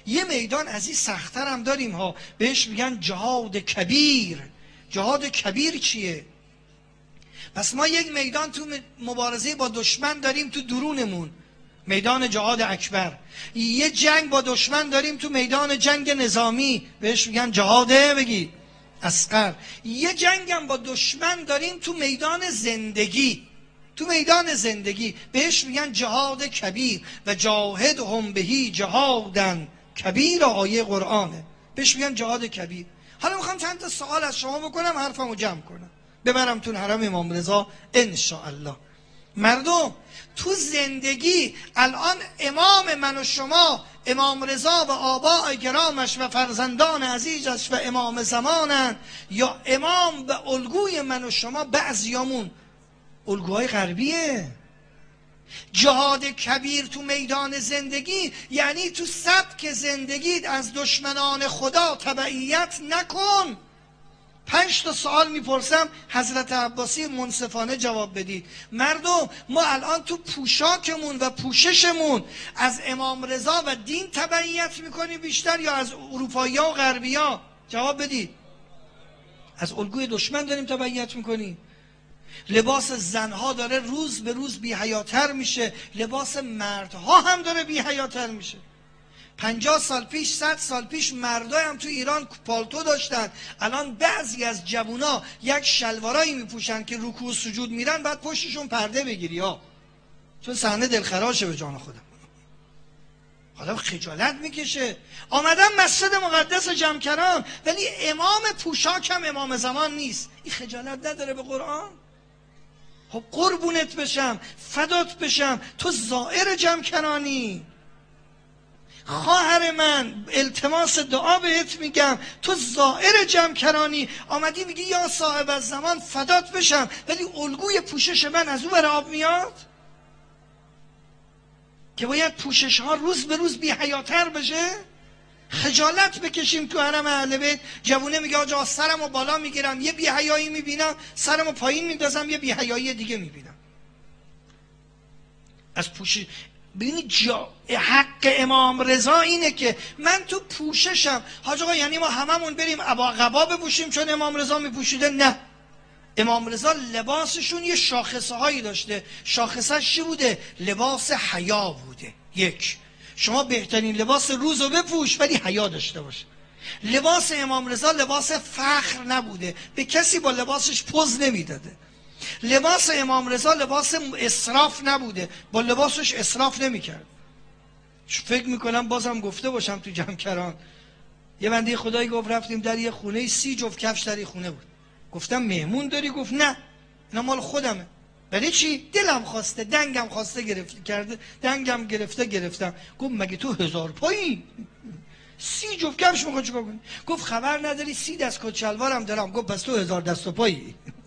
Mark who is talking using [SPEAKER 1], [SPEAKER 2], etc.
[SPEAKER 1] یه میدان از این سخت‌تر هم داریم ها، بهش میگن جهاد کبیر. جهاد کبیر چیه؟ پس ما یک میدان تو مبارزه با دشمن داریم تو درونمون، میدان جهاد اکبر. یه جنگ با دشمن داریم تو میدان جنگ نظامی، بهش میگن جهاد بگی اصغر. یه جنگ هم با دشمن داریم تو میدان زندگی، تو میدان زندگی بهش میگن جهاد کبیر. و جاهدهم بهی جهادن کبیر، آیه قرآنه، بهش میگن جهاد کبیر. حالا میخوام چند تا سوال از شما بکنم، حرفمو جمع کنم، ببرم تو حرم امام رضا انشاءالله. مردم تو زندگی الان امام من و شما امام رضا و آباء کرامش و فرزندان عزیزش و امام زمانن، یا امام و الگوی من و شما بعضیامون الگوهای غربیه؟ جهاد کبیر تو میدان زندگی یعنی تو سبک زندگیت از دشمنان خدا تبعیت نکن. 5 تا سوال میپرسم، حضرت عباسی منصفانه جواب بدید. مردم ما الان تو پوشاکمون و پوششمون از امام رضا و دین تبعیت میکنیم بیشتر یا از اروپایی‌ها و غربی‌ها؟ جواب بدید. از الگوی دشمن داریم تبعیت میکنیم. لباس زنها داره روز به روز بی‌حیاتر میشه، لباس مردها هم داره بی‌حیاتر میشه. 50 سال پیش 100 سال پیش مردای هم تو ایران پالتو داشتن، الان بعضی از جوونا یک شلوارایی میپوشن که رکوع و سجود میرن بعد پشتشون پرده بگیری ها، چون صحنه دلخراشه به جان خودم. آدم خجالت میکشه. آمدم مسجد مقدس جمکران ولی امام پوشاکم امام زمان نیست، این خجالت نداره به قرآن؟ خب قربونت بشم، فدات بشم، تو زائر جمکرانی. خواهر من التماس دعا بهت میگم، تو زائر جمکرانی آمدی میگی یا صاحب الزمان فدات بشم، ولی الگوی پوشش من از او بر آب میاد که باید پوشش ها روز به روز بی حیاتر بشه. خجالت بکشیم تو حرم اهل بیت. جوونه میگه آجا سرمو بالا میگیرم یه بی حیایی میبینم، سرمو پایین میندازم یه بی حیایی دیگه میبینم. از پوشش ببینید حق امام رضا اینه که من تو پوششم. حاج آقا یعنی ما هممون بریم قبا بپوشیم چون امام رضا میپوشیده؟ نه، امام رضا لباسشون یه شاخصه هایی داشته. شاخصش چی بوده؟ لباس حیا بوده. یک، شما بهترین لباس روزو بپوش ولی حیا داشته باشه. لباس امام رضا لباس فخر نبوده، به کسی با لباسش پوز نمیداده. لباس امام رضا لباس اسراف نبوده، با لباسش اسراف نمیکرد. فکر میکنم بازم گفته باشم تو جمکران یه بنده خدایی گفت رفتیم در یه خونه 30 جفت کفش در یه خونه بود. گفتم مهمون داری؟ گفت نه اینا مال خودمه. ولی چی؟ دلم خواسته، دنگم خواسته گرفته کرده، دنگم گرفتم. گفت مگه تو 1000 پایی 30 جفت کفش میخوای چیکار کنی؟ گفت خبر نداری 30 دست کت شلوارم دارم. گفت پس تو 1000 دست و پایی.